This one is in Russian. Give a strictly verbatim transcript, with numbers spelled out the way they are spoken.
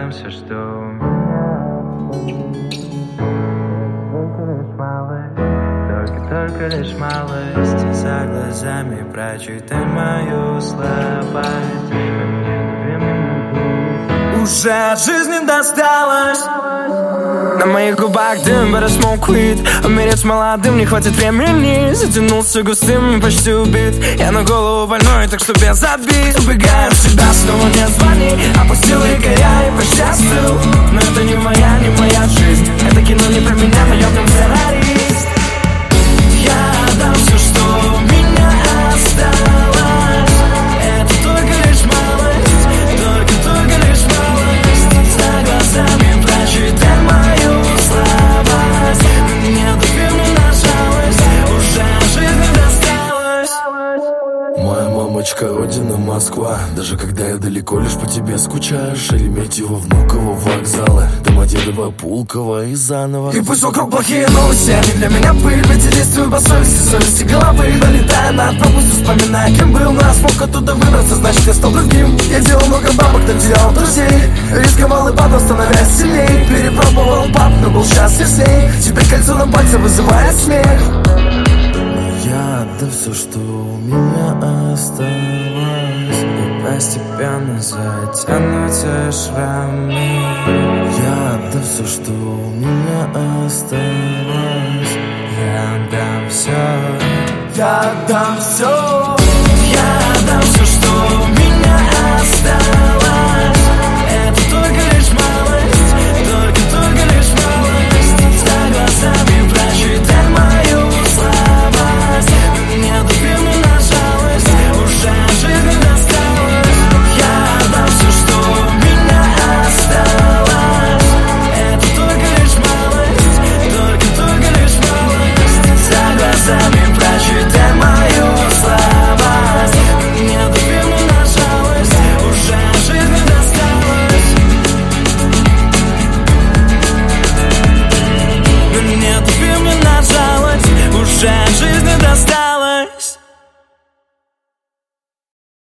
отдам все, что у меня. Только лишь малость. За глазами прочитай мою слабость. Уже от жизни досталось. На моих губах дым, but I smoke weed. Умереть молодым не хватит времени. Затянулся густым, почти убит. Я на голову больной, так что без обид. Убегаю от себя, снова не звони. Опустил якоря и почти остыл. Но это не моя, не моя жизнь. Это кино не про меня, но я в нем террорист. Я отдам все, что у меня осталось. Это только лишь малость. Только, только лишь малость. За глазами прочитай мою слабость. Нет фильма на жалость. Уже от жизни досталось. Моя мамочка, родина Москва. Даже когда я далеко, лишь по тебе скучаю. Шереметьево, Внуково, вокзалы, Домодедово, Пулково и заново. И пусть вокруг плохие новости, они для меня пыль. Ведь я действую по совести, совести головы. Долетая над пропустью, вспоминая, кем был. Но я смог оттуда выбраться, значит я стал другим. Я делал много бабок, так делал друзей. Рисковал и падал, становясь сильней. Перепробовал пап, но был счастлив с ней. Теперь кольцо на пальце вызывает смех. Я отдам все, что у меня осталось. И постепенно затянутся шрамы. Я отдам все, что у меня осталось. Я отдам все. Я отдам все. Я отдам все, что